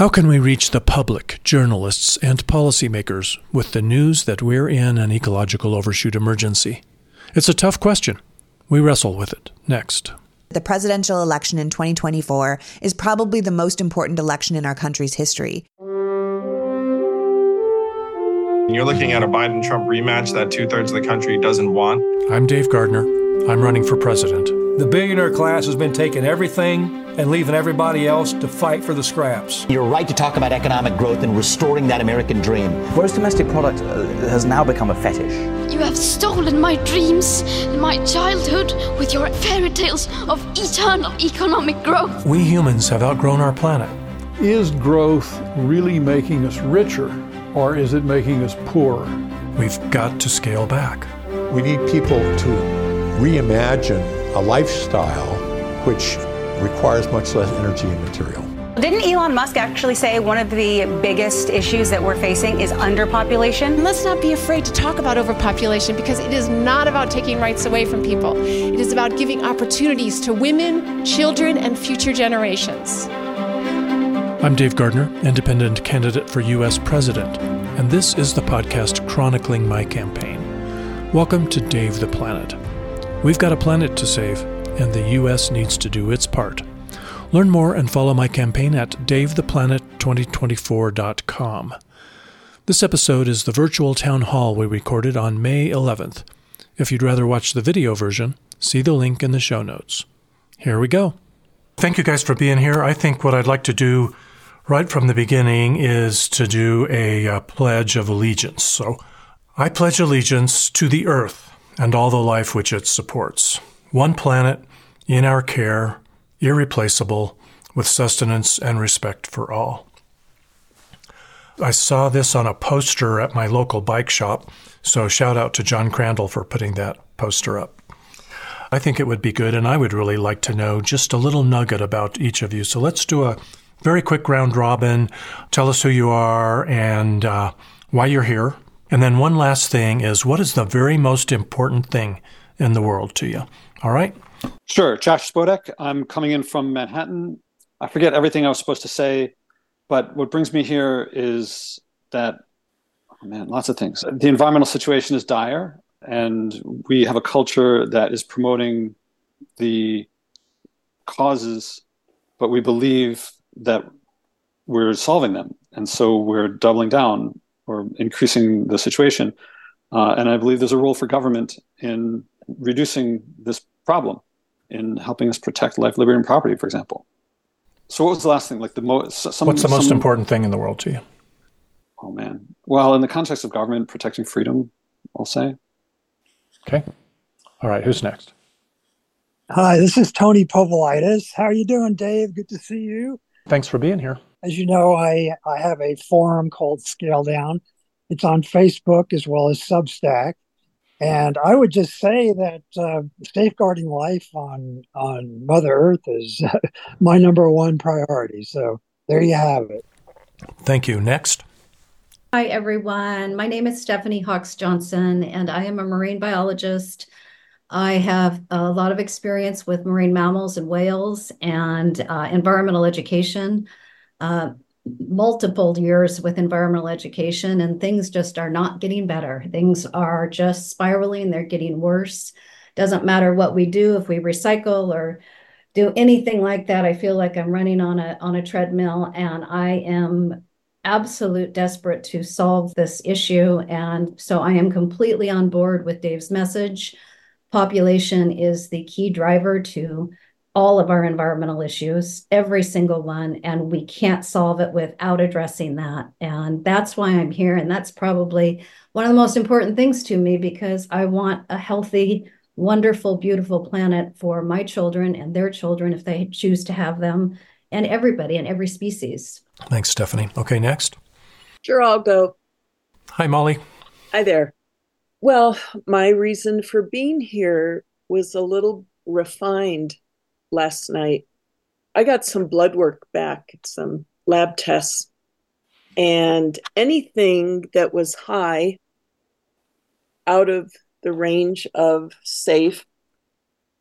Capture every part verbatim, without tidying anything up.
How can we reach the public, journalists, and policymakers with the news that we're in an ecological overshoot emergency? It's a tough question. We wrestle with it next. The presidential election in twenty twenty-four is probably the most important election in our country's history. You're looking at a Biden-Trump rematch that two-thirds of the country doesn't want. I'm Dave Gardner. I'm running for president. The billionaire class has been taking everything and leaving everybody else to fight for the scraps. You're right to talk about economic growth and restoring that American dream. Gross domestic product has now become a fetish. You have stolen my dreams and my childhood with your fairy tales of eternal economic growth. We humans have outgrown our planet. Is growth really making us richer, or is it making us poorer? We've got to scale back. We need people to reimagine a lifestyle which requires much less energy and material. Didn't Elon Musk actually say one of the biggest issues that we're facing is underpopulation? Let's not be afraid to talk about overpopulation, because it is not about taking rights away from people. It is about giving opportunities to women, children, and future generations. I'm Dave Gardner, independent candidate for U S president, and this is the podcast chronicling my campaign. Welcome to Dave the Planet. We've got a planet to save, and the U S needs to do its part. Learn more and follow my campaign at dave the planet twenty twenty-four dot com. This episode is the virtual town hall we recorded on May eleventh. If you'd rather watch the video version, see the link in the show notes. Here we go. Thank you guys for being here. I think what I'd like to do right from the beginning is to do a uh, pledge of allegiance. So I pledge allegiance to the earth and all the life which it supports. One planet, in our care, irreplaceable, with sustenance and respect for all. I saw this on a poster at my local bike shop, so shout out to John Crandall for putting that poster up. I think it would be good, and I would really like to know just a little nugget about each of you. So let's do a very quick round robin. Tell us who you are and uh, why you're here. And then one last thing is, what is the very most important thing in the world to you? All right? Sure. Josh Spodek. I'm coming in from Manhattan. I forget everything I was supposed to say, but what brings me here is that, oh man, lots of things. The environmental situation is dire, and we have a culture that is promoting the causes, but we believe that we're solving them. And so we're doubling down or increasing the situation. Uh, and I believe there's a role for government in reducing this problem, in helping us protect life, liberty, and property, for example. So what was the last thing? Like the most. Some, What's the most some, important thing in the world to you? Oh, man. Well, in the context of government, protecting freedom, I'll say. Okay. All right. Who's next? Hi, this is Tony Povolitis. How are you doing, Dave? Good to see you. Thanks for being here. As you know, I, I have a forum called Scale Down. It's on Facebook as well as Substack. And I would just say that uh, safeguarding life on, on Mother Earth is uh, my number one priority. So there you have it. Thank you. Next. Hi, everyone. My name is Stephanie Hawks Johnson, and I am a marine biologist. I have a lot of experience with marine mammals and whales and uh, environmental education, uh, multiple years with environmental education, and things just are not getting better. Things are just spiraling. They're getting worse. Doesn't matter what we do, if we recycle or do anything like that. I feel like I'm running on a, on a treadmill, and I am absolute desperate to solve this issue. And so I am completely on board with Dave's message. Population is the key driver to all of our environmental issues, every single one, and we can't solve it without addressing that. And that's why I'm here. And that's probably one of the most important things to me, because I want a healthy, wonderful, beautiful planet for my children and their children, if they choose to have them, and everybody and every species. Thanks, Stephanie. Okay, next. Sure, I'll go. Hi, Molly. Hi there. Well, my reason for being here was a little refined last night. I got some blood work back, some lab tests, and anything that was high, out of the range of safe,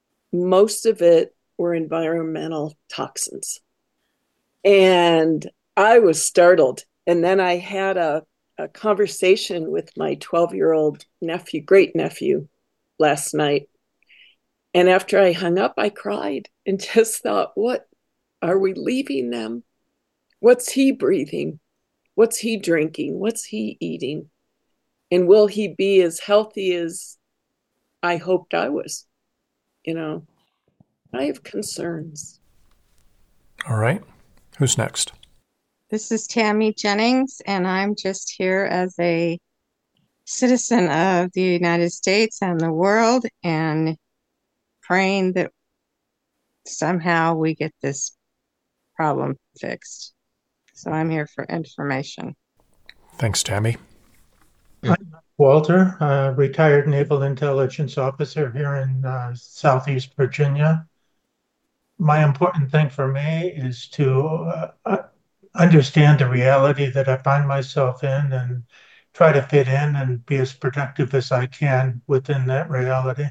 most of it were environmental toxins. And I was startled. And then I had a, a conversation with my twelve-year-old nephew, great nephew, last night. And after I hung up, I cried and just thought, what are we leaving them? What's he breathing? What's he drinking? What's he eating? And will he be as healthy as I hoped I was? You know, I have concerns. All right. Who's next? This is Tammy Jennings, and I'm just here as a citizen of the United States and the world, and praying that somehow we get this problem fixed. So I'm here for information. Thanks, Tammy. I'm Walter, a retired naval intelligence officer here in uh, Southeast Virginia. My important thing for me is to uh, understand the reality that I find myself in and try to fit in and be as productive as I can within that reality.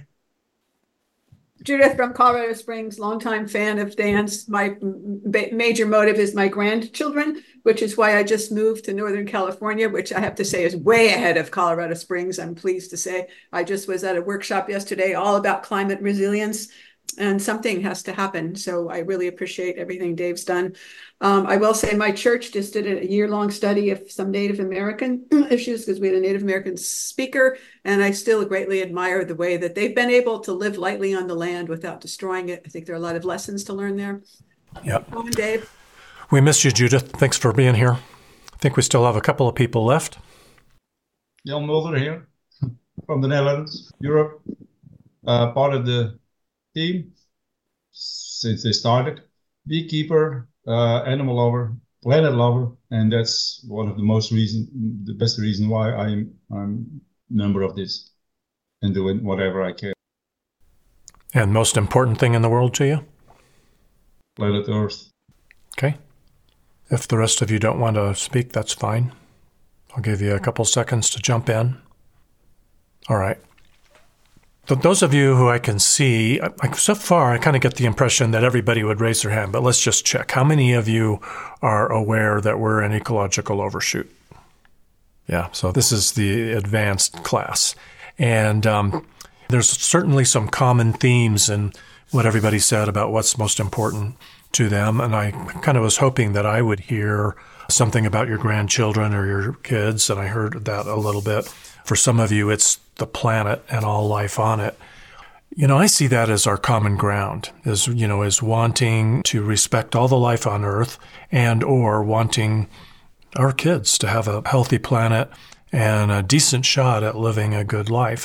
Judith from Colorado Springs, longtime fan of Dan's. My major motive is my grandchildren, which is why I just moved to Northern California, which I have to say is way ahead of Colorado Springs. I'm pleased to say. I just was at a workshop yesterday all about climate resilience, and something has to happen. So I really appreciate everything Dave's done. Um, I will say my church just did a year-long study of some Native American issues because we had a Native American speaker, and I still greatly admire the way that they've been able to live lightly on the land without destroying it. I think there are a lot of lessons to learn there. Yep. Go on, Dave. We missed you, Judith. Thanks for being here. I think we still have a couple of people left. Jan Mulder here from the Netherlands, Europe, uh, part of the team since they started. Beekeeper, uh, animal lover, planet lover, and that's one of the most reason, the best reason why I'm I'm a member of this and doing whatever I can. And most important thing in the world to you? Planet Earth. Okay. If the rest of you don't want to speak, that's fine. I'll give you a couple seconds to jump in. All right. Those of you who I can see, so far I kind of get the impression that everybody would raise their hand, but let's just check. How many of you are aware that we're an ecological overshoot? Yeah, so this is the advanced class. And um, there's certainly some common themes in what everybody said about what's most important to them. And I kind of was hoping that I would hear something about your grandchildren or your kids, and I heard that a little bit. For some of you, it's the planet and all life on it. You know, I see that as our common ground, as, you know, as wanting to respect all the life on Earth and or wanting our kids to have a healthy planet and a decent shot at living a good life.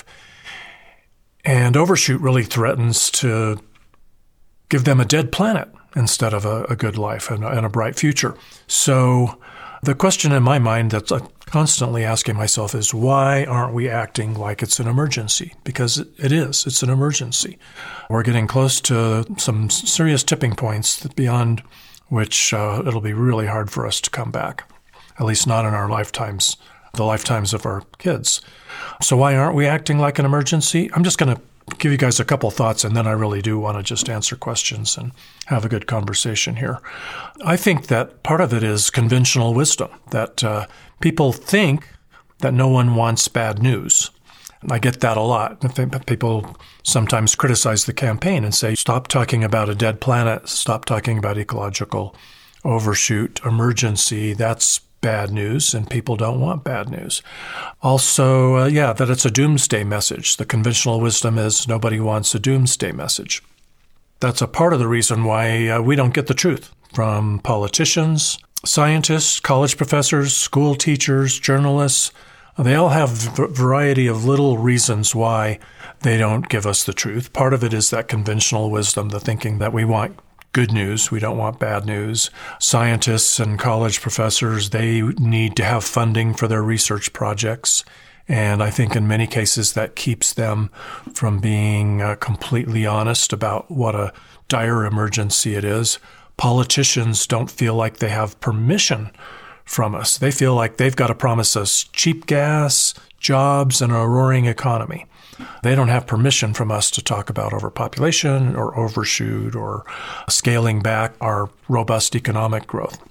And overshoot really threatens to give them a dead planet instead of a, a good life and, and a bright future. So the question in my mind that I'm constantly asking myself is, why aren't we acting like it's an emergency? Because it is. It's an emergency. We're getting close to some serious tipping points beyond which uh, it'll be really hard for us to come back, at least not in our lifetimes, the lifetimes of our kids. So why aren't we acting like an emergency? I'm just going to give you guys a couple thoughts, and then I really do want to just answer questions and have a good conversation here. I think that part of it is conventional wisdom, that uh, people think that no one wants bad news. And I get that a lot. I think people sometimes criticize the campaign and say, stop talking about a dead planet, stop talking about ecological overshoot, emergency, that's bad news, and people don't want bad news. Also, uh, yeah, that it's a doomsday message. The conventional wisdom is nobody wants a doomsday message. That's a part of the reason why uh, we don't get the truth from politicians, scientists, college professors, school teachers, journalists. They all have a variety of little reasons why they don't give us the truth. Part of it is that conventional wisdom, the thinking that we want good news, we don't want bad news. Scientists and college professors, they need to have funding for their research projects. And I think in many cases that keeps them from being uh, completely honest about what a dire emergency it is. Politicians don't feel like they have permission from us. They feel like they've got to promise us cheap gas, jobs, and a roaring economy. They don't have permission from us to talk about overpopulation or overshoot or scaling back our robust economic growth.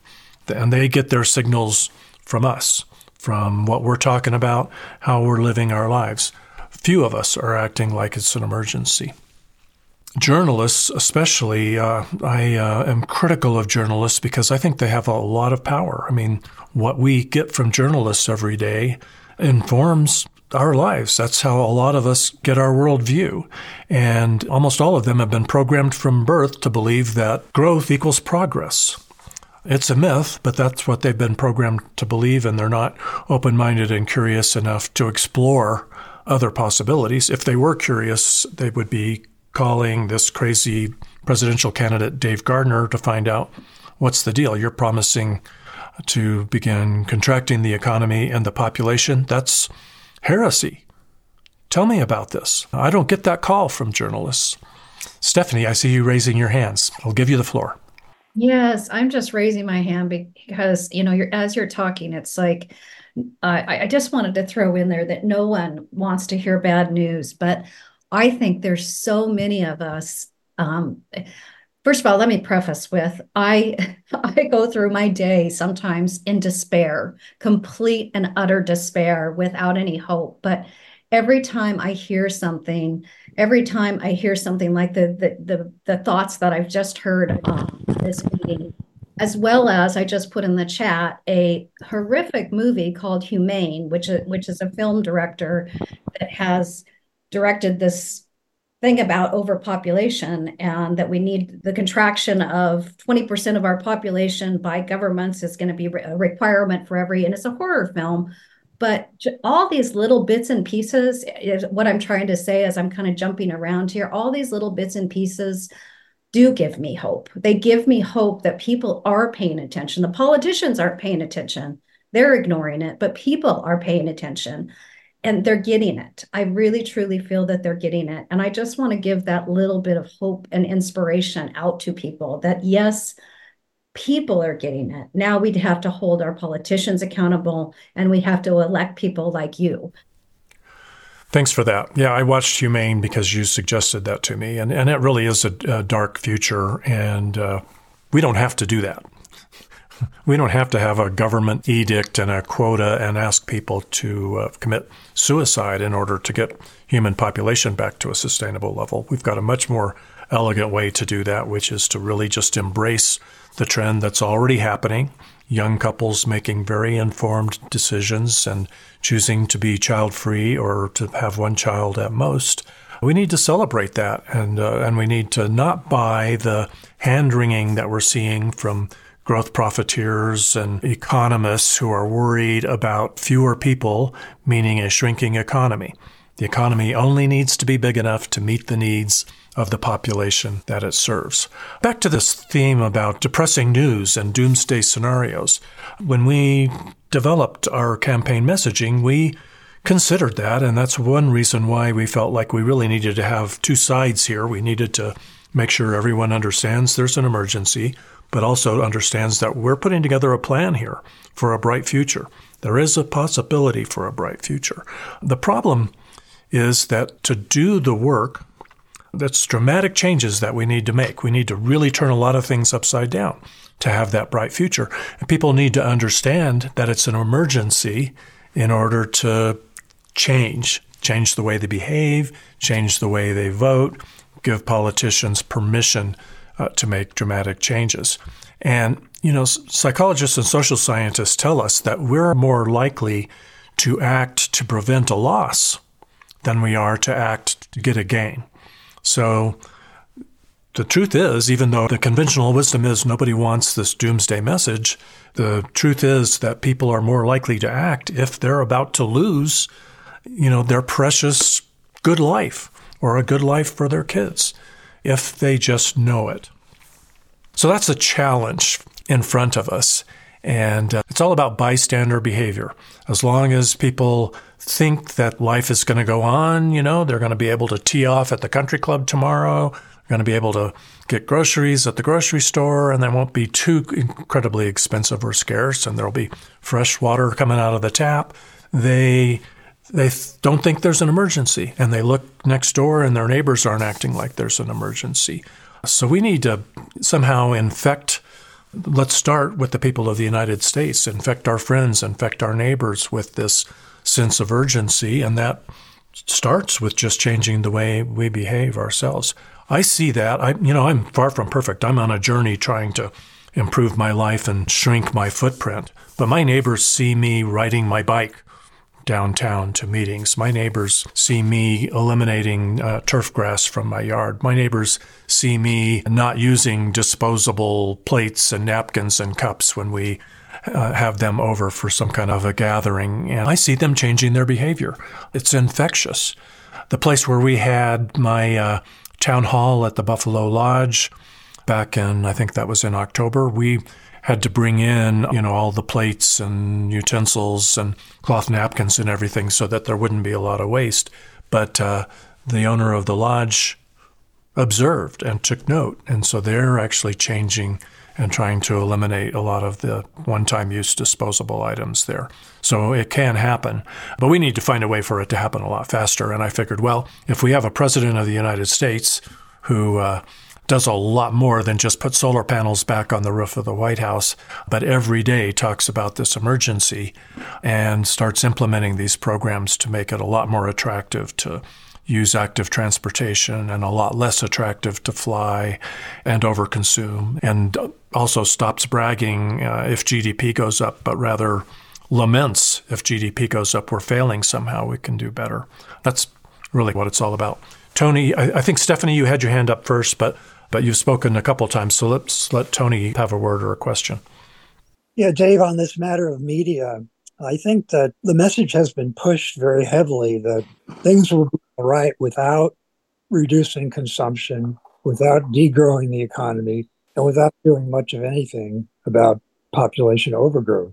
And they get their signals from us, from what we're talking about, how we're living our lives. Few of us are acting like it's an emergency. Journalists, especially, uh, I uh, am critical of journalists because I think they have a lot of power. I mean, what we get from journalists every day informs our lives. That's how a lot of us get our worldview. And almost all of them have been programmed from birth to believe that growth equals progress. It's a myth, but that's what they've been programmed to believe, and they're not open-minded and curious enough to explore other possibilities. If they were curious, they would be calling this crazy presidential candidate Dave Gardner to find out what's the deal. You're promising to begin contracting the economy and the population. That's heresy. Tell me about this. I don't get that call from journalists. Stephanie, I see you raising your hands. I'll give you the floor. Yes, I'm just raising my hand because, you know, you're, as you're talking, it's like, uh, I, I just wanted to throw in there that no one wants to hear bad news, but I think there's so many of us. Um, first of all, let me preface with, I, I go through my day sometimes in despair, complete and utter despair without any hope. But every time I hear something, every time I hear something like the the the, the thoughts that I've just heard um, this meeting, as well as I just put in the chat a horrific movie called Humane, which is, which is a film director that has directed this thing about overpopulation and that we need the contraction of twenty percent of our population by governments is going to be a requirement for every, and it's a horror film. But all these little bits and pieces, is what I'm trying to say as I'm kind of jumping around here, all these little bits and pieces do give me hope. They give me hope that people are paying attention. The politicians aren't paying attention. They're ignoring it, but people are paying attention and they're getting it. I really, truly feel that they're getting it. And I just want to give that little bit of hope and inspiration out to people that, yes, people are getting it. Now we'd have to hold our politicians accountable and we have to elect people like you. Thanks for that. Yeah, I watched Humane because you suggested that to me, and, and it really is a, a dark future, and uh, we don't have to do that. We don't have to have a government edict and a quota and ask people to uh, commit suicide in order to get human population back to a sustainable level. We've got a much more elegant way to do that, which is to really just embrace the trend that's already happening. Young couples making very informed decisions and choosing to be child-free or to have one child at most. We need to celebrate that, and uh, and we need to not buy the hand-wringing that we're seeing from growth profiteers and economists who are worried about fewer people, meaning a shrinking economy. The economy only needs to be big enough to meet the needs of the population that it serves. Back to this theme about depressing news and doomsday scenarios. When we developed our campaign messaging, we considered that, and that's one reason why we felt like we really needed to have two sides here. We needed to make sure everyone understands there's an emergency, but also understands that we're putting together a plan here for a bright future. There is a possibility for a bright future. The problem is that to do the work, that's dramatic changes that we need to make. We need to really turn a lot of things upside down to have that bright future. And people need to understand that it's an emergency in order to change, change the way they behave, change the way they vote, give politicians permission uh, to make dramatic changes. And, you know, psychologists and social scientists tell us that we're more likely to act to prevent a loss than we are to act to get a gain. So the truth is, even though the conventional wisdom is nobody wants this doomsday message, the truth is that people are more likely to act if they're about to lose, you know, their precious good life or a good life for their kids, if they just know it. So that's a challenge in front of us. And uh, it's all about bystander behavior. As long as people think that life is going to go on, you know, they're going to be able to tee off at the country club tomorrow, they're going to be able to get groceries at the grocery store, and they won't be too incredibly expensive or scarce, and there'll be fresh water coming out of the tap. They they don't think there's an emergency, and they look next door and their neighbors aren't acting like there's an emergency. So we need to somehow infect let's start with the people of the United States, infect our friends, infect our neighbors with this sense of urgency, and that starts with just changing the way we behave ourselves. I see that. I, you know, I'm far from perfect. I'm on a journey trying to improve my life and shrink my footprint. But my neighbors see me riding my bike downtown to meetings. My neighbors see me eliminating uh, turf grass from my yard. My neighbors see me not using disposable plates and napkins and cups when we uh, have them over for some kind of a gathering. And I see them changing their behavior. It's infectious. The place where we had my uh, town hall at the Buffalo Lodge back in, I think that was in October, we had to bring in, you know, all the plates and utensils and cloth napkins and everything so that there wouldn't be a lot of waste. But uh, the owner of the lodge observed and took note. And so they're actually changing and trying to eliminate a lot of the one-time use disposable items there. So it can happen, but we need to find a way for it to happen a lot faster. And I figured, well, if we have a president of the United States who uh, does a lot more than just put solar panels back on the roof of the White House, but every day talks about this emergency and starts implementing these programs to make it a lot more attractive to use active transportation and a lot less attractive to fly and overconsume, and also stops bragging uh, if G D P goes up, but rather laments if G D P goes up, we're failing somehow, we can do better. That's really what it's all about. Tony, I, I think, Stephanie, you had your hand up first, but but you've spoken a couple times, so let's let Tony have a word or a question. Yeah, Dave, on this matter of media, I think that the message has been pushed very heavily that things will be all right without reducing consumption, without degrowing the economy, and without doing much of anything about population overgrowth.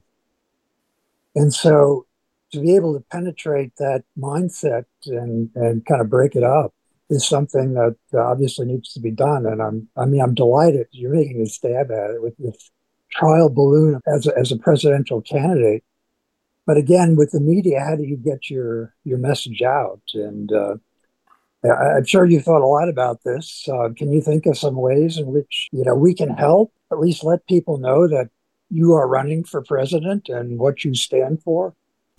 And so to be able to penetrate that mindset and, and kind of break it up is something that obviously needs to be done. And I'm, I mean, I'm delighted you're making a stab at it with this trial balloon as a, as a presidential candidate. But again, with the media, how do you get your, your message out? And uh, I, I'm sure you thought a lot about this. Uh, can you think of some ways in which, you know, we can help, at least let people know that you are running for president and what you stand for?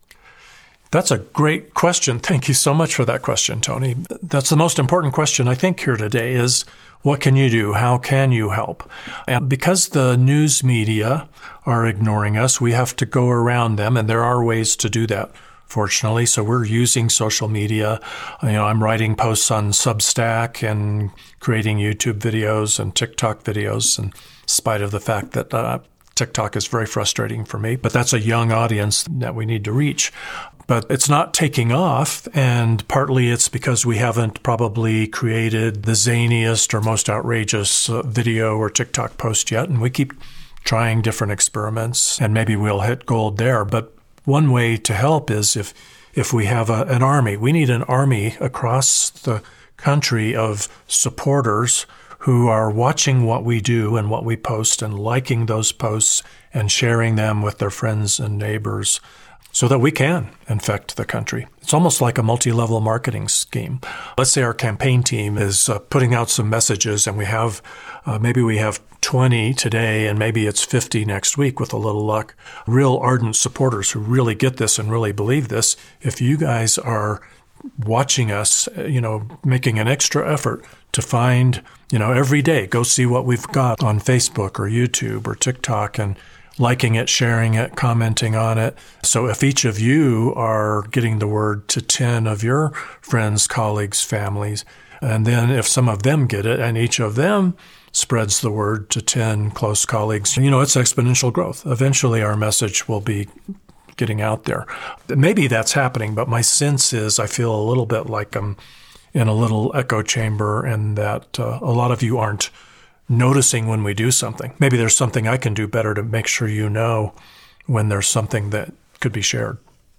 That's a great question. Thank you so much for that question, Tony. That's the most important question I think here today is, what can you do? How can you help? And because the news media are ignoring us, we have to go around them, and there are ways to do that, fortunately. So we're using social media. You know, I'm writing posts on Substack and creating YouTube videos and TikTok videos, in spite of the fact that uh, TikTok is very frustrating for me, but that's a young audience that we need to reach. But it's not taking off, and partly it's because we haven't probably created the zaniest or most outrageous uh, video or TikTok post yet, and we keep trying different experiments, and maybe we'll hit gold there. But one way to help is if if we have a, an army. We need an army across the country of supporters who are watching what we do and what we post and liking those posts and sharing them with their friends and neighbors, so that we can infect the country. It's almost like a multi-level marketing scheme. Let's say our campaign team is uh, putting out some messages, and we have, uh, maybe we have twenty today, and maybe it's fifty next week with a little luck, real ardent supporters who really get this and really believe this. If you guys are watching us, you know, making an extra effort to find, you know, every day, go see what we've got on Facebook or YouTube or TikTok and liking it, sharing it, commenting on it. So if each of you are getting the word to ten of your friends, colleagues, families, and then if some of them get it and each of them spreads the word to ten close colleagues, you know, it's exponential growth. Eventually our message will be getting out there. Maybe that's happening, but my sense is I feel a little bit like I'm in a little echo chamber, and that uh, a lot of you aren't noticing when we do something. Maybe there's something I can do better to make sure you know when there's something that could be shared.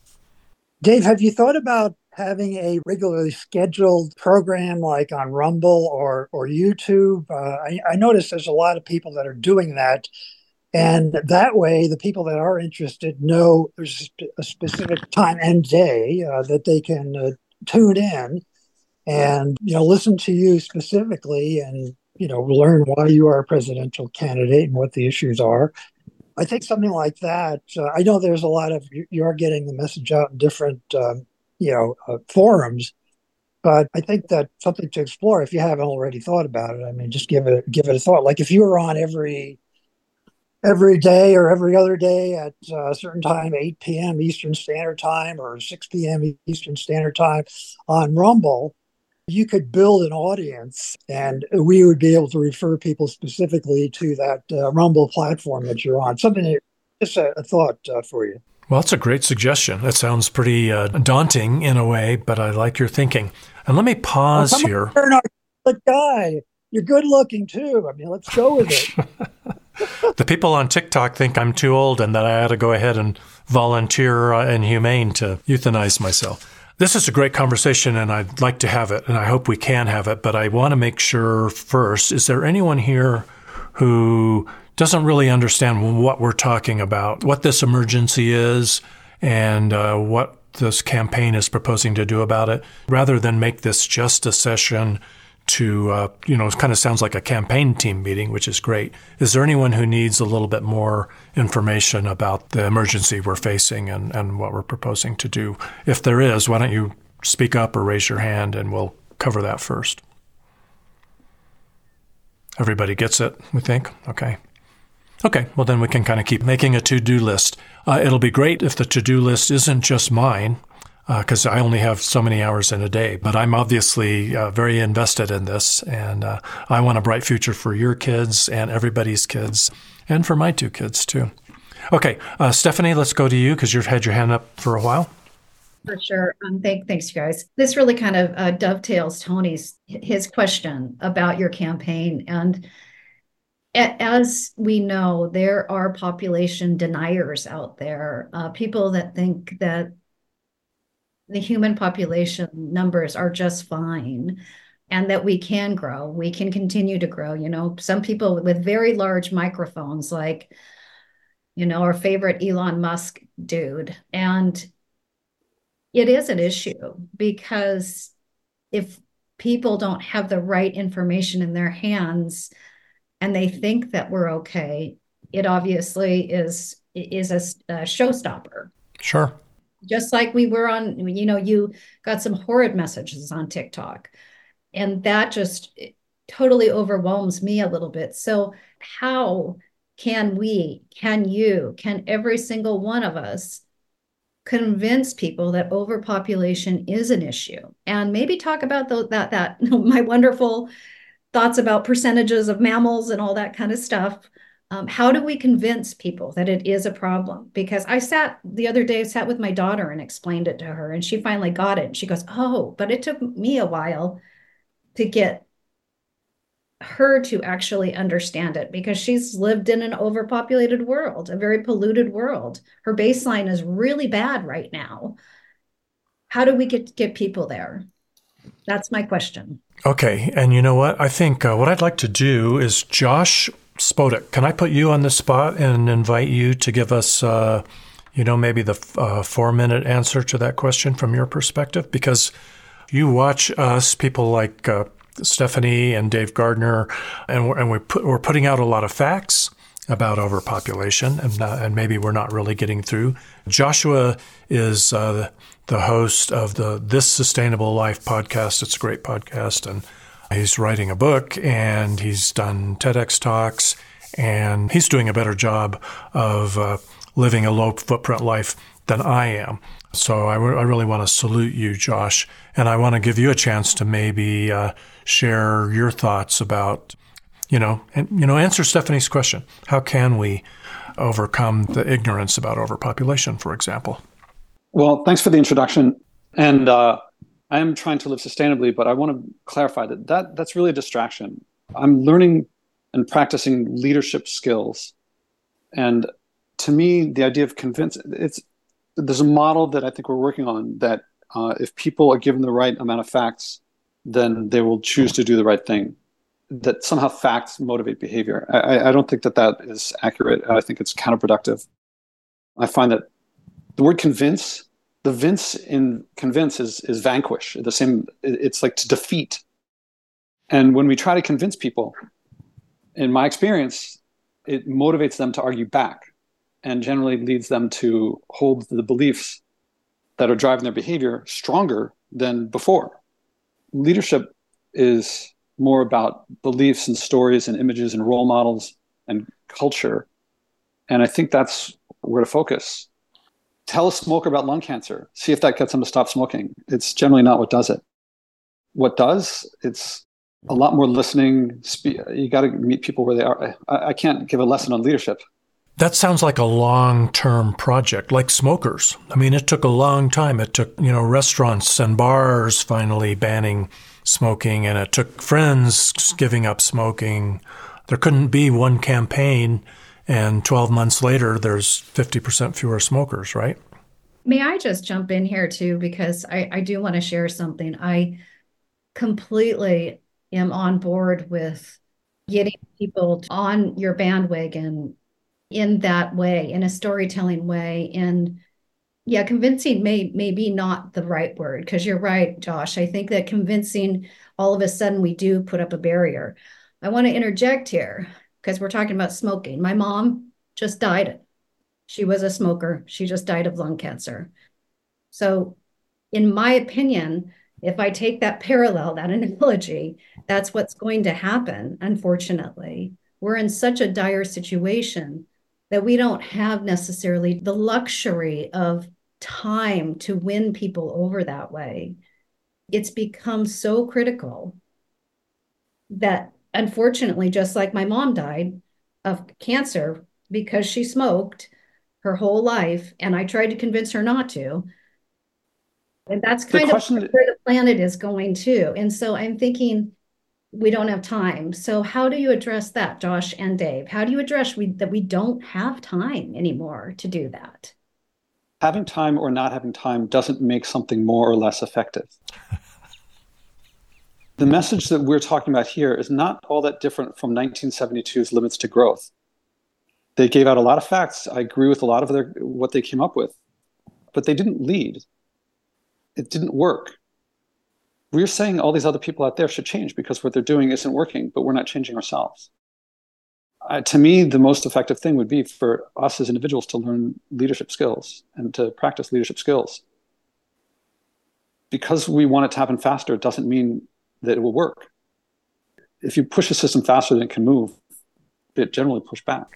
Dave, have you thought about having a regularly scheduled program like on Rumble or, or YouTube? Uh, I, I notice there's a lot of people that are doing that. And that way, the people that are interested know there's a specific time and day uh, that they can uh, tune in and, you know, listen to you specifically and you know, learn why you are a presidential candidate and what the issues are. I think something like that. Uh, I know there's a lot of you, you are getting the message out in different, um, you know, uh, forums, but I think that's something to explore if you haven't already thought about it. I mean, just give it give it a thought. Like if you were on every every day or every other day at a certain time, eight p.m. Eastern Standard Time or six p.m. Eastern Standard Time on Rumble, you could build an audience and we would be able to refer people specifically to that uh, Rumble platform that you're on. Something, that, just a, a thought uh, for you. Well, that's a great suggestion. That sounds pretty uh, daunting in a way, but I like your thinking. And let me pause oh, here. On, you're not a good guy. You're good looking too. I mean, let's go with it. The people on TikTok think I'm too old and that I ought to go ahead and volunteer uh, in Humane to euthanize myself. This is a great conversation, and I'd like to have it, and I hope we can have it, but I want to make sure first, is there anyone here who doesn't really understand what we're talking about, what this emergency is, and uh, what this campaign is proposing to do about it, rather than make this just a session to, uh, you know, it kind of sounds like a campaign team meeting, which is great. Is there anyone who needs a little bit more information about the emergency we're facing and, and what we're proposing to do? If there is, why don't you speak up or raise your hand and we'll cover that first. Everybody gets it, we think? Okay. Okay, well then we can kind of keep making a to-do list. Uh, it'll be great if the to-do list isn't just mine, because uh, I only have so many hours in a day. But I'm obviously uh, very invested in this, and uh, I want a bright future for your kids and everybody's kids, and for my two kids, too. Okay, uh, Stephanie, let's go to you, because you've had your hand up for a while. For sure. Um, thank, thanks, you guys. This really kind of uh, dovetails Tony's, his question about your campaign. And a- as we know, there are population deniers out there, uh, people that think that the human population numbers are just fine and that we can grow, we can continue to grow. You know, some people with very large microphones, like, you know, our favorite Elon Musk dude. And it is an issue because if people don't have the right information in their hands and they think that we're okay, it obviously is, is a, a showstopper. Sure. Just like we were on, you know, you got some horrid messages on TikTok, and that just totally overwhelms me a little bit. So how can we, can you, can every single one of us convince people that overpopulation is an issue? And maybe talk about the, that, that my wonderful thoughts about percentages of mammals and all that kind of stuff. Um, how do we convince people that it is a problem? Because I sat the other day, I sat with my daughter and explained it to her, and she finally got it. And she goes, oh, but it took me a while to get her to actually understand it, because she's lived in an overpopulated world, a very polluted world. Her baseline is really bad right now. How do we get, get people there? That's my question. Okay. And you know what? I think uh, what I'd like to do is Josh Spodek, can I put you on the spot and invite you to give us, uh, you know, maybe the uh, four-minute answer to that question from your perspective? Because you watch us, people like uh, Stephanie and Dave Gardner, and we're, and we put, we're putting out a lot of facts about overpopulation, and, uh, and maybe we're not really getting through. Joshua is uh, the, the host of the This Sustainable Life podcast. It's a great podcast, and he's writing a book, and he's done TEDx talks, and he's doing a better job of uh, living a low-footprint life than I am. So I, w- I really want to salute you, Josh, and I want to give you a chance to maybe uh, share your thoughts about, you know, and you know, answer Stephanie's question. How can we overcome the ignorance about overpopulation, for example? Well, thanks for the introduction, and uh, I am trying to live sustainably, but I want to clarify that, that that's really a distraction. I'm learning and practicing leadership skills. And to me, the idea of convince, it's, there's a model that I think we're working on that uh, if people are given the right amount of facts, then they will choose to do the right thing. That somehow facts motivate behavior. I, I don't think that that is accurate. I think it's counterproductive. I find that the word convince, the vince in convince is is vanquish. The same, it's like to defeat. And when we try to convince people, in my experience, it motivates them to argue back and generally leads them to hold the beliefs that are driving their behavior stronger than before. Leadership is more about beliefs and stories and images and role models and culture. And I think that's where to focus. Tell a smoker about lung cancer. See if that gets them to stop smoking. It's generally not what does it. What does, it's a lot more listening. You got to meet people where they are. I, I can't give a lesson on leadership. That sounds like a long-term project, like smokers. I mean, it took a long time. It took, you know, restaurants and bars finally banning smoking, and it took friends giving up smoking. There couldn't be one campaign, and twelve months later, there's fifty percent fewer smokers, right? May I just jump in here, too, because I, I do want to share something. I completely am on board with getting people on your bandwagon in that way, in a storytelling way. And yeah, convincing may, may be not the right word, because you're right, Josh. I think that convincing, all of a sudden we do put up a barrier. I want to interject here because we're talking about smoking. My mom just died. She was a smoker. She just died of lung cancer. So in my opinion, if I take that parallel, that analogy, that's what's going to happen, unfortunately. We're in such a dire situation that we don't have necessarily the luxury of time to win people over that way. It's become so critical that, unfortunately, just like my mom died of cancer because she smoked her whole life, and I tried to convince her not to. And that's kind of where the planet is going too. And so I'm thinking we don't have time. So how do you address that, Josh and Dave? How do you address we, that we don't have time anymore to do that? Having time or not having time doesn't make something more or less effective. The message that we're talking about here is not all that different from nineteen seventy-two's Limits to Growth. They gave out a lot of facts. I agree with a lot of their what they came up with, but they didn't lead. It didn't work. We're saying all these other people out there should change because what they're doing isn't working, but we're not changing ourselves. Uh, to me, the most effective thing would be for us as individuals to learn leadership skills and to practice leadership skills. Because we want it to happen faster, it doesn't mean that it will work. If you push a system faster than it can move, it generally pushes back.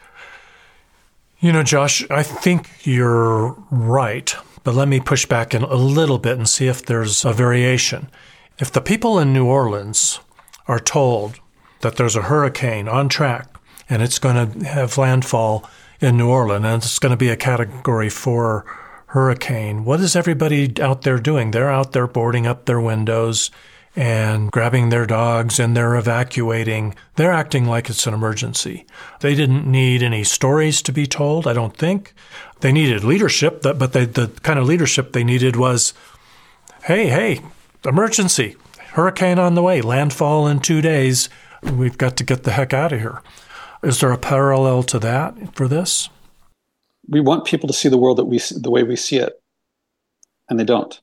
You know, Josh, I think you're right, but let me push back in a little bit and see if there's a variation. If the people in New Orleans are told that there's a hurricane on track and it's going to have landfall in New Orleans and it's going to be a Category four hurricane, what is everybody out there doing? They're out there boarding up their windows and grabbing their dogs, and they're evacuating. They're acting like it's an emergency. They didn't need any stories to be told, I don't think. They needed leadership, but they, the kind of leadership they needed was, hey, hey, emergency, hurricane on the way, landfall in two days. We've got to get the heck out of here. Is there a parallel to that for this? We want people to see the world that we the way we see it, and they don't.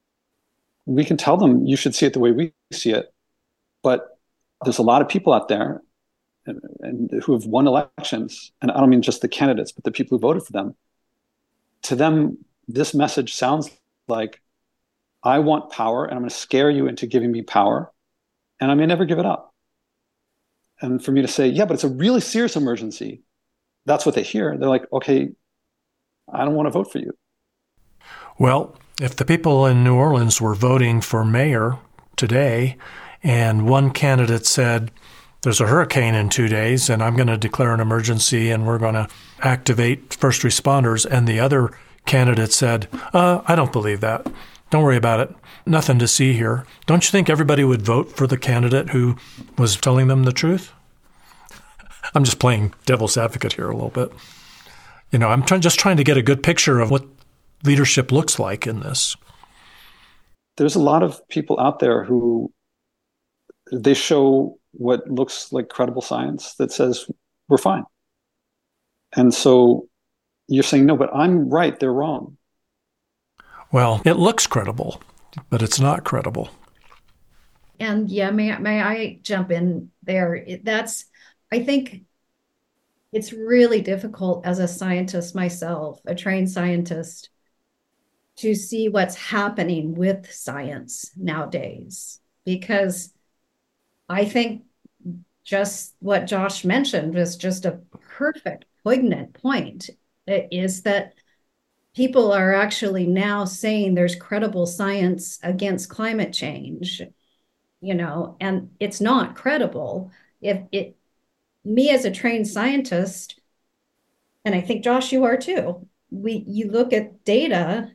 We can tell them you should see it the way we see it, but there's a lot of people out there and, and who have won elections, and I don't mean just the candidates, but the people who voted for them. To them, this message sounds like, I want power, and I'm going to scare you into giving me power, and I may never give it up. And for me to say, yeah, but it's a really serious emergency, that's what they hear. They're like, okay, I don't want to vote for you. Well, if the people in New Orleans were voting for mayor today, and one candidate said, there's a hurricane in two days, and I'm going to declare an emergency, and we're going to activate first responders, and the other candidate said, uh, I don't believe that. Don't worry about it. Nothing to see here. Don't you think everybody would vote for the candidate who was telling them the truth? I'm just playing devil's advocate here a little bit. You know, I'm try- just trying to get a good picture of what leadership looks like in this. There's a lot of people out there who they show what looks like credible science that says we're fine. And so you're saying, no, but I'm right, they're wrong. Well, it looks credible, but it's not credible. and yeah, may, may I jump in there? It, that's, I think it's really difficult as a scientist myself, a trained scientist, to see what's happening with science nowadays. Because I think just what Josh mentioned was just a perfect, poignant point, is that people are actually now saying there's credible science against climate change, you know, and it's not credible. If it, me as a trained scientist, and I think Josh, you are too, we, you look at data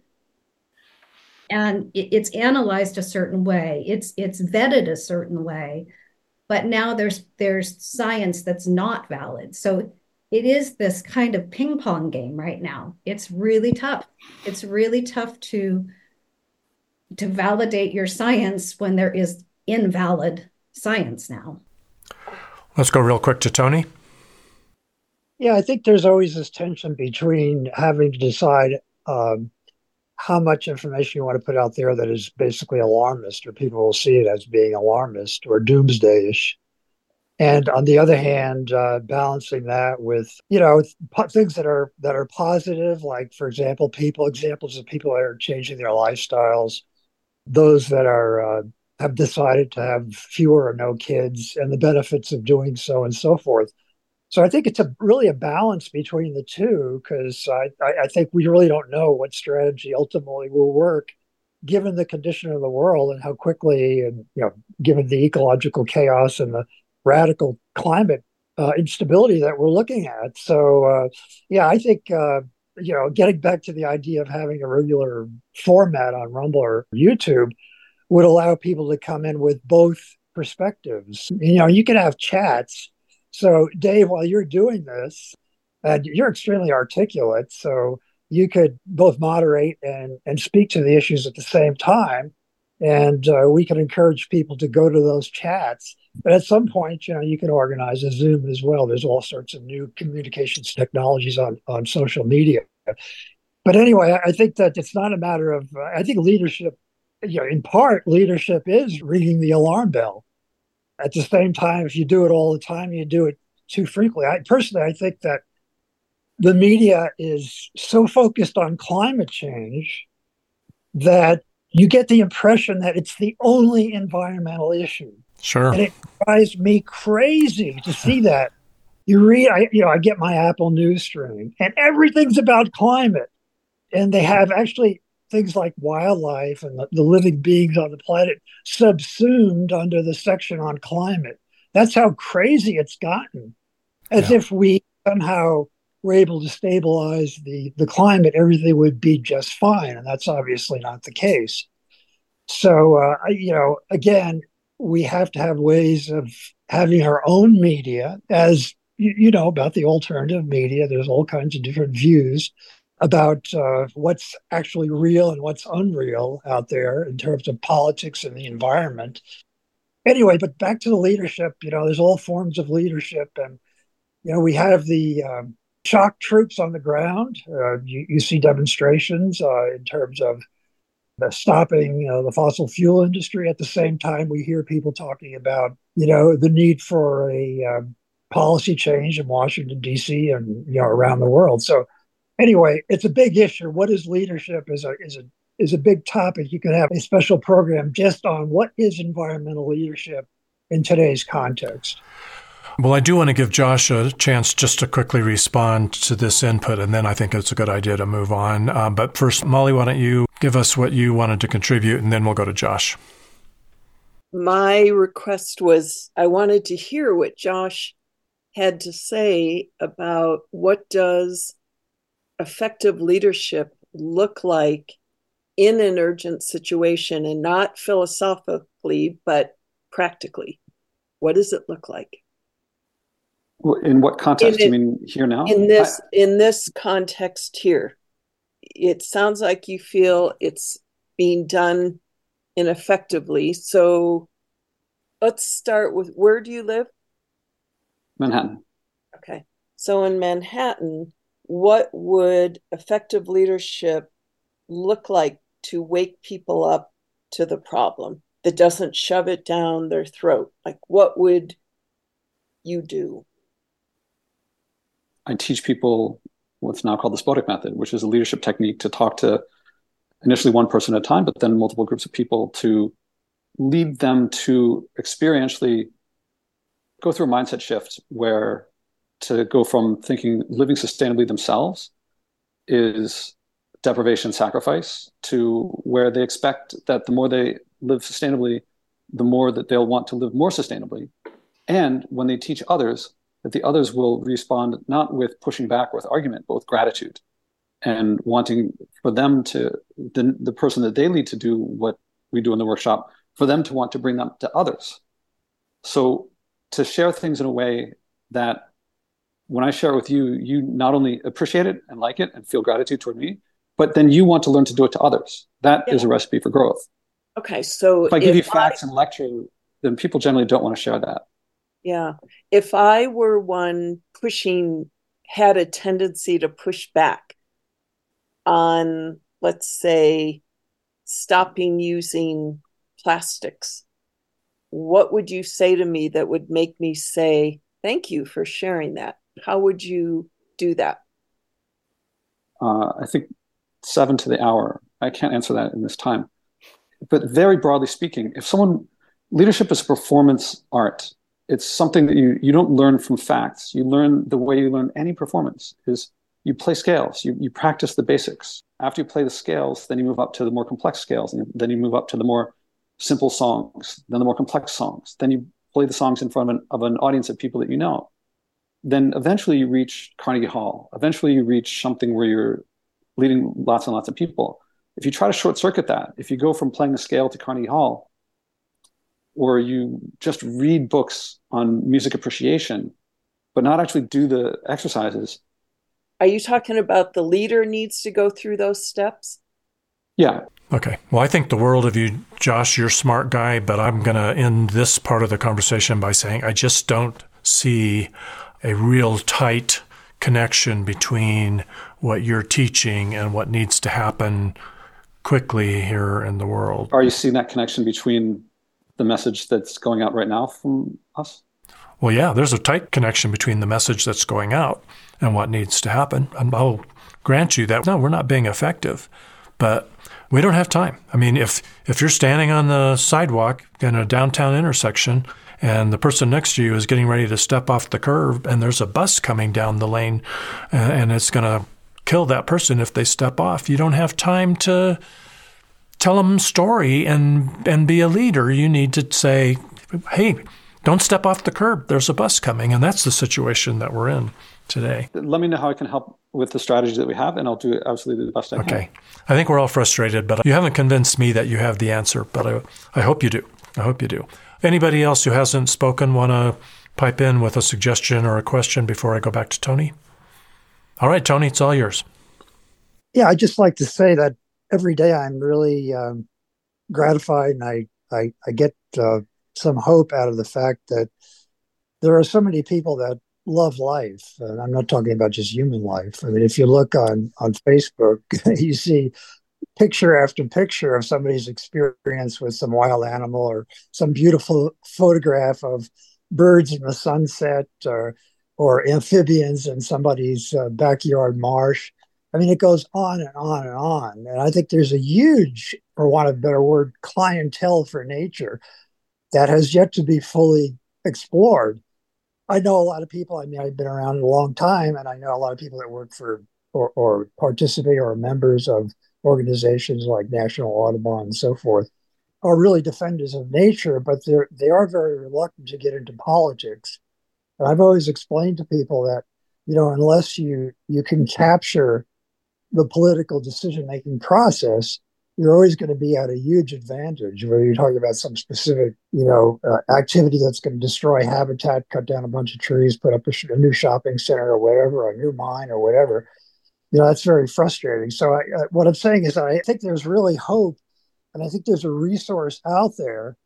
and it, it's analyzed a certain way, it's, it's vetted a certain way, but now there's, there's science that's not valid. So it is this kind of ping pong game right now. It's really tough. It's really tough to, to validate your science when there is invalid science now. Let's go real quick to Tony. Yeah, I think there's always this tension between having to decide um, how much information you want to put out there that is basically alarmist, or people will see it as being alarmist or doomsday-ish. And on the other hand, uh, balancing that with, you know, po- things that are that are positive, like, for example, people, examples of people that are changing their lifestyles, those that are uh, have decided to have fewer or no kids, and the benefits of doing so, and so forth. So I think it's a really a balance between the two, because I, I, I think we really don't know what strategy ultimately will work, given the condition of the world and how quickly, and you know, given the ecological chaos and the radical climate uh, instability that we're looking at. So uh, yeah, I think uh, you know, getting back to the idea of having a regular format on Rumble or YouTube would allow people to come in with both perspectives. You know, you can have chats. So Dave, while you're doing this, and you're extremely articulate, so you could both moderate and, and speak to the issues at the same time. And uh, we can encourage people to go to those chats. But at some point, you know, you can organize a Zoom as well. There's all sorts of new communications technologies on, on social media. But anyway, I think that it's not a matter of, uh, I think leadership, you know, in part, leadership is ringing the alarm bell. At the same time, if you do it all the time, you do it too frequently. I personally, I think that the media is so focused on climate change that you get the impression that it's the only environmental issue. Sure. And it drives me crazy to see that. You read, I, you know, I get my Apple News stream, and everything's about climate. And they have actually things like wildlife and the, the living beings on the planet subsumed under the section on climate. That's how crazy it's gotten. As yeah. if we somehow were able to stabilize the, the climate, everything would be just fine. And that's obviously not the case. So, uh, you know, again, we have to have ways of having our own media, as you, you know, about the alternative media. There's all kinds of different views about uh, what's actually real and what's unreal out there in terms of politics and the environment. Anyway, but back to the leadership, you know, there's all forms of leadership. And, you know, we have the um, shock troops on the ground. Uh, you, you see demonstrations uh, in terms of the stopping you know, the fossil fuel industry. At the same time, we hear people talking about, you know, the need for a um, policy change in Washington, D C and, you know, around the world. So anyway, it's a big issue. What is leadership is a is a is a big topic. You can have a special program just on what is environmental leadership in today's context. Well, I do want to give Josh a chance just to quickly respond to this input, and then I think it's a good idea to move on. Uh, but first, Molly, why don't you give us what you wanted to contribute, and then we'll go to Josh. My request was I wanted to hear what Josh had to say about what does effective leadership look like in an urgent situation, and not philosophically, but practically. What does it look like? In what context? In, you mean here now? In this, I, in this context here, it sounds like you feel it's being done ineffectively. So let's start with, where do you live? Manhattan. Okay. So in Manhattan, what would effective leadership look like to wake people up to the problem that doesn't shove it down their throat? Like, what would you do? I teach people what's now called the Spodek method, which is a leadership technique to talk to initially one person at a time, but then multiple groups of people to lead them to experientially go through a mindset shift where to go from thinking living sustainably themselves is deprivation, sacrifice, to where they expect that the more they live sustainably, the more that they'll want to live more sustainably. And when they teach others, that the others will respond not with pushing back or with argument, but with gratitude and wanting for them to, the, the person that they lead to do what we do in the workshop, for them to want to bring them to others. So to share things in a way that when I share it with you, you not only appreciate it and like it and feel gratitude toward me, but then you want to learn to do it to others. That yeah. is a recipe for growth. Okay, so if I give if you facts I, and lecture, then people generally don't want to share that. Yeah. If I were one pushing, had a tendency to push back on, let's say, stopping using plastics, what would you say to me that would make me say, thank you for sharing that? How would you do that? Uh, I think seven to the hour. I can't answer that in this time. But very broadly speaking, if someone, leadership is a performance art. It's something that you, you don't learn from facts. You learn the way you learn any performance is you play scales, you, you practice the basics. After you play the scales, then you move up to the more complex scales, and then you move up to the more simple songs, then the more complex songs. Then you play the songs in front of an, of an audience of people that you know. Then eventually you reach Carnegie Hall. Eventually you reach something where you're leading lots and lots of people. If you try to short circuit that, if you go from playing the scale to Carnegie Hall, or you just read books on music appreciation, but not actually do the exercises. Are you talking about the leader needs to go through those steps? Yeah. Okay. Well, I think the world of you, Josh. You're a smart guy, but I'm going to end this part of the conversation by saying I just don't see a real tight connection between what you're teaching and what needs to happen quickly here in the world. Are you seeing that connection between the message that's going out right now from us? Well, yeah, there's a tight connection between the message that's going out and what needs to happen. And I'll grant you that, no, we're not being effective, but we don't have time. I mean, if if you're standing on the sidewalk in a downtown intersection and the person next to you is getting ready to step off the curb and there's a bus coming down the lane and it's going to kill that person if they step off, you don't have time to tell them a story and and be a leader. You need to say, hey, don't step off the curb. There's a bus coming. And that's the situation that we're in today. Let me know how I can help with the strategy that we have, and I'll do absolutely the best I can. Okay. I think we're all frustrated, but you haven't convinced me that you have the answer, but I, I hope you do. I hope you do. Anybody else who hasn't spoken want to pipe in with a suggestion or a question before I go back to Tony? All right, Tony, it's all yours. Yeah, I'd just like to say that every day I'm really um, gratified, and I, I, I get uh, some hope out of the fact that there are so many people that love life. And I'm not talking about just human life. I mean, if you look on, on Facebook, you see picture after picture of somebody's experience with some wild animal or some beautiful photograph of birds in the sunset or, or amphibians in somebody's uh, backyard marsh. I mean, it goes on and on and on. And I think there's a huge, for want of a better word, clientele for nature that has yet to be fully explored. I know a lot of people. I mean, I've been around a long time, and I know a lot of people that work for or, or participate or are members of organizations like National Audubon and so forth, are really defenders of nature, but they're they are very reluctant to get into politics. And I've always explained to people that, you know, unless you you can capture the political decision-making process, you're always going to be at a huge advantage, whether you're talking about some specific, you know, uh, activity that's going to destroy habitat, cut down a bunch of trees, put up a, sh- a new shopping center or whatever, or a new mine or whatever. You know, that's very frustrating. So I, uh, what I'm saying is I think there's really hope, and I think there's a resource out there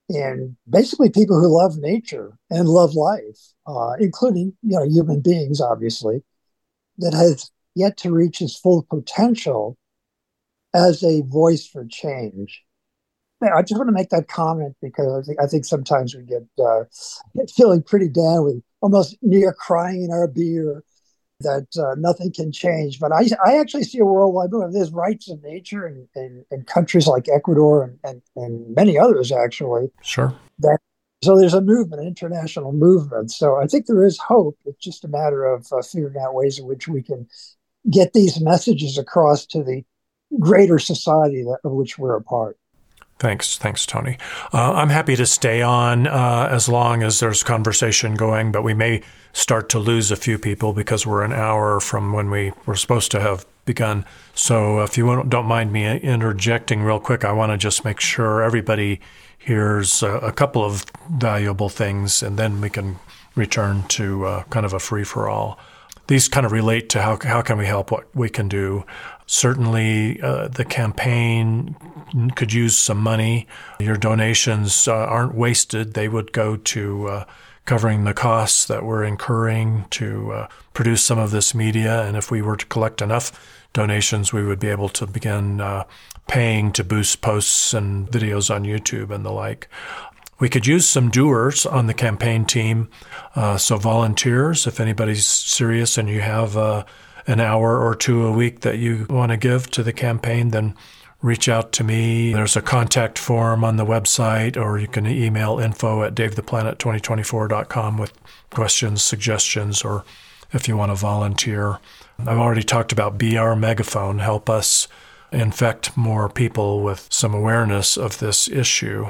in basically people who love nature and love life, uh, including, you know, human beings, obviously, that has yet to reach its full potential as a voice for change. I just want to make that comment because I think, I think sometimes we get uh, feeling pretty down, we almost near crying in our beer that uh, nothing can change. But I, I actually see a world where there's rights in nature in, in, in countries like Ecuador and, and, and many others, actually. Sure. That, so there's a movement, an international movement. So I think there is hope. It's just a matter of uh, figuring out ways in which we can get these messages across to the greater society that, of which we're a part. Thanks. Thanks, Tony. Uh, I'm happy to stay on uh, as long as there's conversation going, but we may start to lose a few people because we're an hour from when we were supposed to have begun. So if you don't mind me interjecting real quick, I want to just make sure everybody hears a, a couple of valuable things, and then we can return to uh, kind of a free-for-all. These kind of relate to how how can we help, what we can do. Certainly, uh, the campaign could use some money. Your donations uh, aren't wasted. They would go to uh, covering the costs that we're incurring to uh, produce some of this media. And if we were to collect enough donations, we would be able to begin uh, paying to boost posts and videos on YouTube and the like. We could use some doers on the campaign team. Uh, so volunteers, if anybody's serious and you have uh, an hour or two a week that you want to give to the campaign, then reach out to me. There's a contact form on the website, or you can email info at dave the planet twenty twenty-four dot com with questions, suggestions, or if you want to volunteer. I've already talked about Be Our Megaphone. Help us infect more people with some awareness of this issue.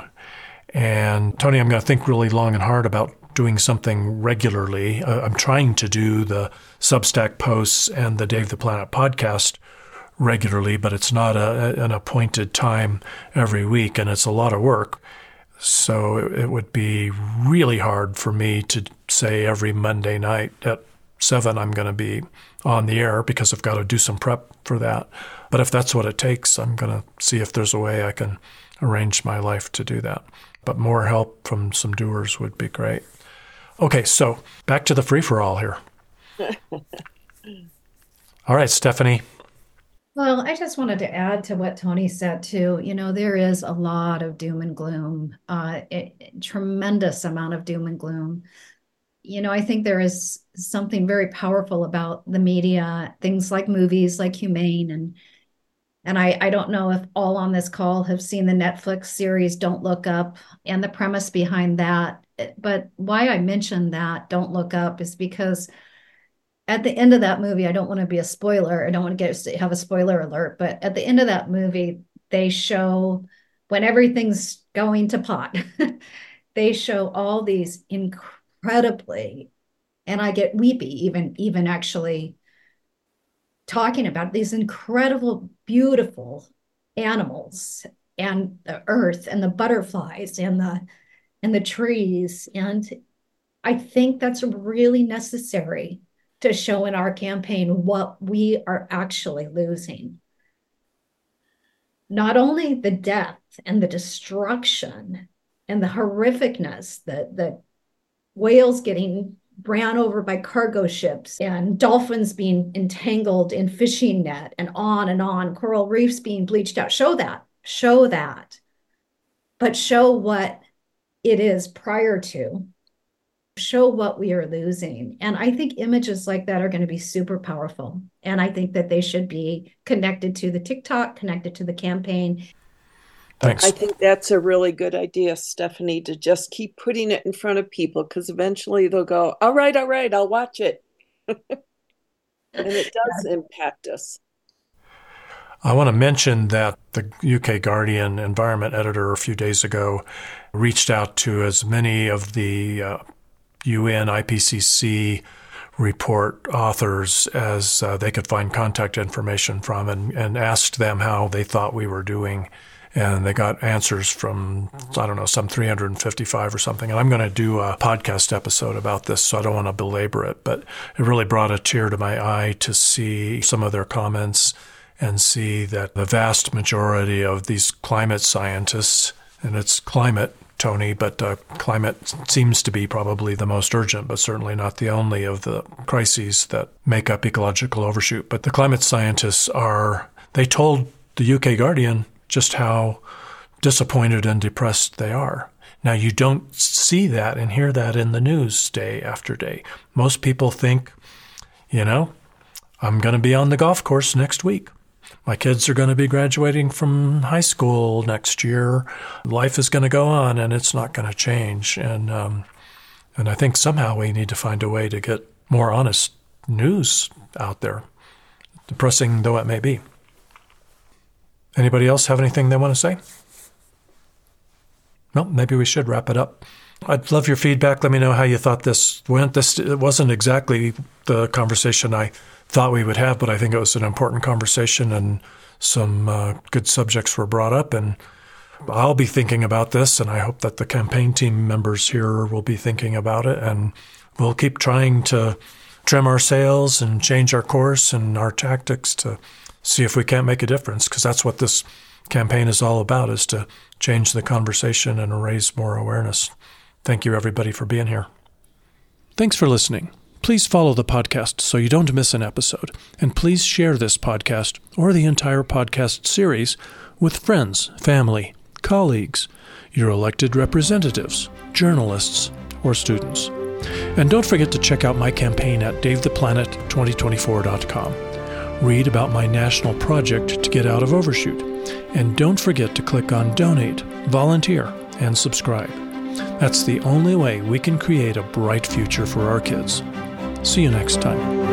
And Tony, I'm going to think really long and hard about doing something regularly. Uh, I'm trying to do the Substack posts and the Dave the Planet podcast regularly, but it's not a, an appointed time every week, and it's a lot of work. So it, it would be really hard for me to say every Monday night at seven I'm going to be on the air, because I've got to do some prep for that. But if that's what it takes, I'm going to see if there's a way I can arrange my life to do that. But more help from some doers would be great. Okay, so back to the free-for-all here. All right, Stephanie. Well, I just wanted to add to what Tony said, too. You know, there is a lot of doom and gloom, uh, a, a tremendous amount of doom and gloom. You know, I think there is something very powerful about the media, things like movies, like Humane, and And I, I don't know if all on this call have seen the Netflix series Don't Look Up and the premise behind that. But why I mentioned that, Don't Look Up, is because at the end of that movie, I don't want to be a spoiler. I don't want to get have a spoiler alert. But at the end of that movie, they show when everything's going to pot, they show all these incredibly, and I get weepy even, even actually talking about these incredible, beautiful animals and the earth and the butterflies and the and the trees. And I think that's really necessary to show in our campaign what we are actually losing. Not only the death and the destruction and the horrificness, the, the whales getting ran over by cargo ships and dolphins being entangled in fishing net and on and on, coral reefs being bleached out. Show that, show that, but show what it is prior to, show what we are losing. And I think images like that are going to be super powerful. And I think that they should be connected to the TikTok, connected to the campaign. Thanks. I think that's a really good idea, Stephanie, to just keep putting it in front of people, because eventually they'll go, all right, all right, I'll watch it. And it does impact us. I want to mention that the U K Guardian environment editor a few days ago reached out to as many of the uh, U N I P C C report authors as uh, they could find contact information from, and, and asked them how they thought we were doing. And they got answers from, I don't know, some three hundred fifty-five or something. And I'm going to do a podcast episode about this, so I don't want to belabor it. But it really brought a tear to my eye to see some of their comments and see that the vast majority of these climate scientists, and it's climate, Tony, but uh, climate seems to be probably the most urgent, but certainly not the only of the crises that make up ecological overshoot. But the climate scientists are, they told the U K Guardian just how disappointed and depressed they are. Now, you don't see that and hear that in the news day after day. Most people think, you know, I'm going to be on the golf course next week. My kids are going to be graduating from high school next year. Life is going to go on, and it's not going to change. And um, and I think somehow we need to find a way to get more honest news out there, depressing though it may be. Anybody else have anything they want to say? No, maybe we should wrap it up. I'd love your feedback. Let me know how you thought this went. This it wasn't exactly the conversation I thought we would have, but I think it was an important conversation, and some uh, good subjects were brought up. And I'll be thinking about this, and I hope that the campaign team members here will be thinking about it. And we'll keep trying to trim our sails and change our course and our tactics to see if we can't make a difference, because that's what this campaign is all about, is to change the conversation and raise more awareness. Thank you, everybody, for being here. Thanks for listening. Please follow the podcast so you don't miss an episode. And please share this podcast or the entire podcast series with friends, family, colleagues, your elected representatives, journalists, or students. And don't forget to check out my campaign at dave the planet twenty twenty-four dot com. Read about my national project to get out of Overshoot. And don't forget to click on Donate, Volunteer, and Subscribe. That's the only way we can create a bright future for our kids. See you next time.